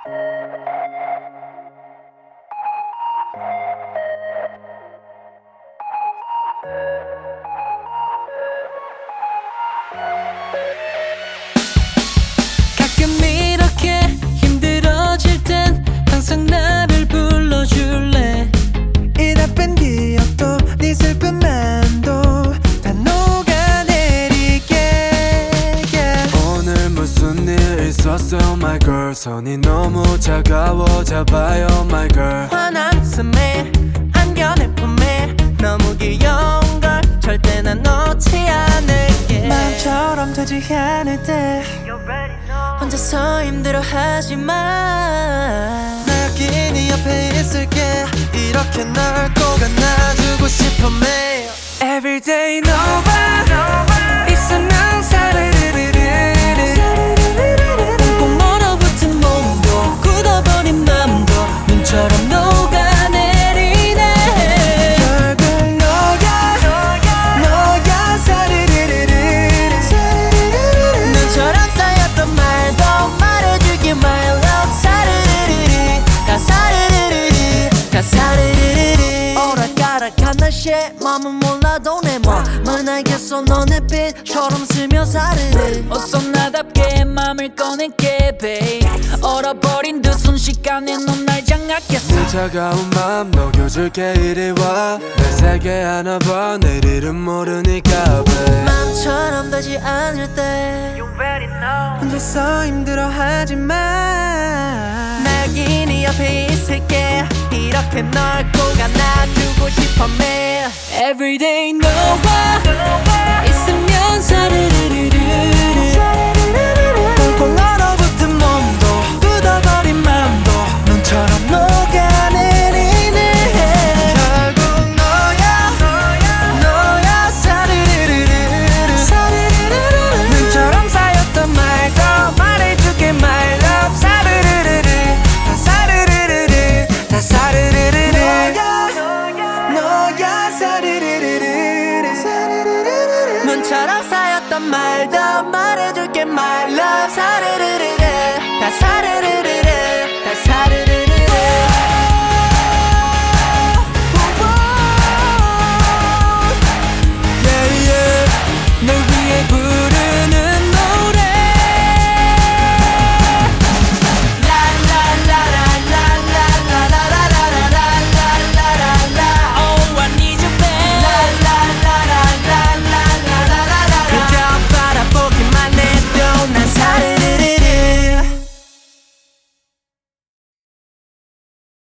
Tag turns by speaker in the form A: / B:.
A: 가끔 이렇게 힘들어질 땐 항상 나를 불러줄래.
B: 이 나쁜 기억도 네 슬픈 맘도 다 녹아내릴게.
C: 오늘 무슨 일 있었어요 my girl. 손이 너무 차가워 잡아요 my girl.
B: 환한 숨에 안겨 내 품에 너무 귀여운 걸 절대 난 놓지 않을게. 마음처럼 되지 않을 때 혼자서 힘들어하지 마. 나 여기 네 옆에 있을게. 이렇게 널 꼭 안아주고 싶어 매일.
C: Everyday 너와 있으면 사르르르르
A: 꽁꽁 얼어붙은 몸도 굳어버린 맘도 눈처럼 녹아내리네.
B: 결국 너야 사르르르르.
A: 눈처럼 쌓였던 말도 말해줄게 my love. 사르르르르 다 사르르르르 다 사르르르르.
B: 오락가락한 날씨에 맘은 몰라도 내 몸은 알겠어. 너네 빛처럼 스며 사르르.
A: 어서 나답게 맘을 꺼낼게 babe. 얼어버린 듯 순식간에 넌 날 장악했어.
C: 네 차가운 맘 녹여줄게 이리 와. 내 세계 하나 봐 내일은 모르니까 babe.
B: 마음처럼 되지 않을 때 혼자서 힘들어하지 마. 나 여기 네 옆에 있을게. 이렇게 널 꼭 안아주고 싶어 매일.
A: Everyday 너와 있으면 사르르르르
B: 꽁꽁 얼어붙은 몸도 굳어버린 맘도 눈처럼 녹아내리네. 결국 너야 사르르르르. 눈처럼 쌓였던 말도 말해줄게 my love. 사르르르르 다 사르르르르 다 사르르르르. 너야 사르르르르. 눈처럼 쌓였던 말도 말해줄게 my love. 사르르르르